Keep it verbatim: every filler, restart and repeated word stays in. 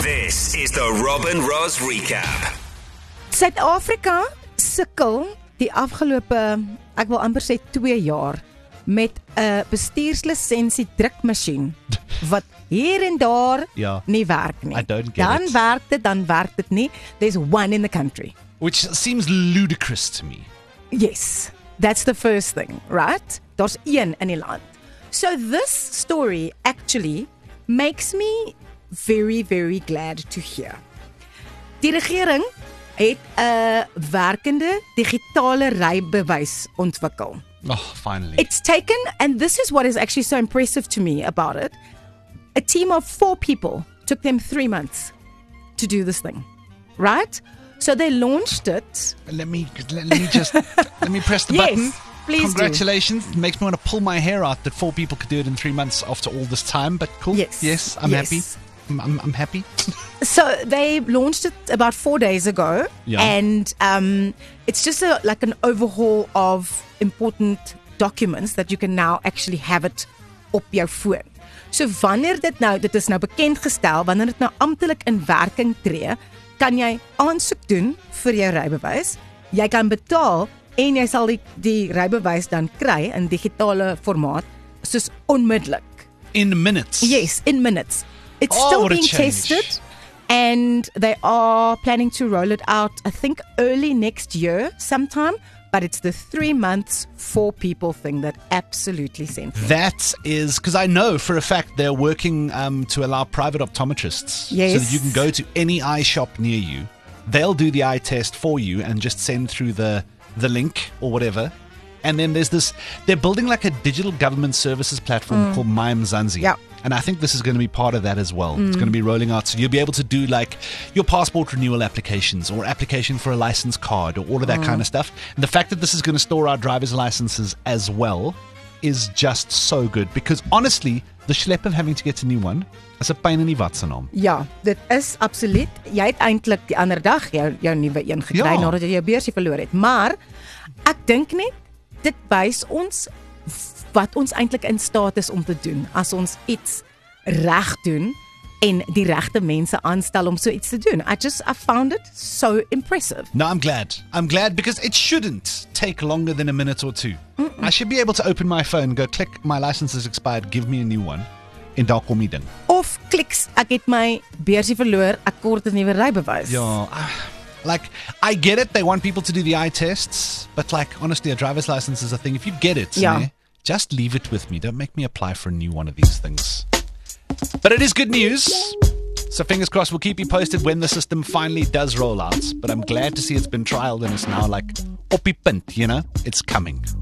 This is the Robin Ross Recap. Suid-Afrika sukkel die afgelope, ek wil amper sê twee jaar, met 'n bestuurslisensie drukmasjien wat hier en daar Ja. nie werk nie. I don't get dan it. werk dit, dan werk dit nie. There's one in the country. Which seems ludicrous to me. Yes, that's the first thing, right? Daar's een in die land. So this story actually makes me very, very glad to hear. Die regering het 'n werkende digitale rybewys ontwikkel. Oh, finally. It's taken, and this is what is actually so impressive to me about it, a team of four people took them three months to do this thing, right? So they launched it. Let me let, let me just let me press the Yes, button. please do. Congratulations. It makes me want to pull my hair out that four people could do it in three months after all this time, but cool. Yes. Yes, I'm Yes. happy. I'm, I'm, I'm happy. So they launched it about four days ago, Yeah. and um, it's just a, like an overhaul of important documents that you can now actually have it op jou foon. So wanneer dit nou, dit is nou bekend gestel, wanneer dit nou amptelik in werking tree, kan jy aansoek doen vir jou rybewys. Jy kan betaal en jy sal die, die rybewys dan kry in digitale formaat soos onmiddellik. In minutes. Yes, in minutes. It's Oh, still what a being change. tested, and they are planning to roll it out, I think, early next year sometime. But it's the three months, four people thing that absolutely sent me. That is because I know for a fact they're working um, to allow private optometrists, Yes. so that you can go to any eye shop near you. They'll do the eye test for you and just send through the the link or whatever. And then there's this. They're building like a digital government services platform called My Mzansi. Yeah. And I think this is going to be part of that as well. It's going to be rolling out, so you'll be able to do like your passport renewal applications or application for a license card or all of that kind of stuff. And the fact that this is going to store our driver's licenses as well is just so good, because honestly, the schlep of having to get a new one is a pain in die watsenaam. Ja, dit is absoluut. Jy het eintlik die ander dag jou jou nuwe een gekry Ja. nadat jy jou beursie verloor het. Maar ek dink net dit wys ons wat ons eintlik in staat is om te doen as ons iets reg doen en die regte mense aanstel om so iets te doen. I just I found it so impressive. No, I'm glad. I'm glad because it shouldn't take longer than a minute or two. I should be able to open my phone, go click, my license is expired, give me a new one. En daar kom die ding. Of kliks, ek het my beursie verloor, ek kort 'n nuwe rybewys. Yeah, like I get it. They want people to do the eye tests, but like honestly, a driver's license is a thing. If you get it, Yeah. eh, just leave it with me. Don't make me apply for a new one of these things. But it is good news. So fingers crossed, we'll keep you posted when the system finally does roll out. But I'm glad to see it's been trialed and it's now like op die punt, you know, it's coming.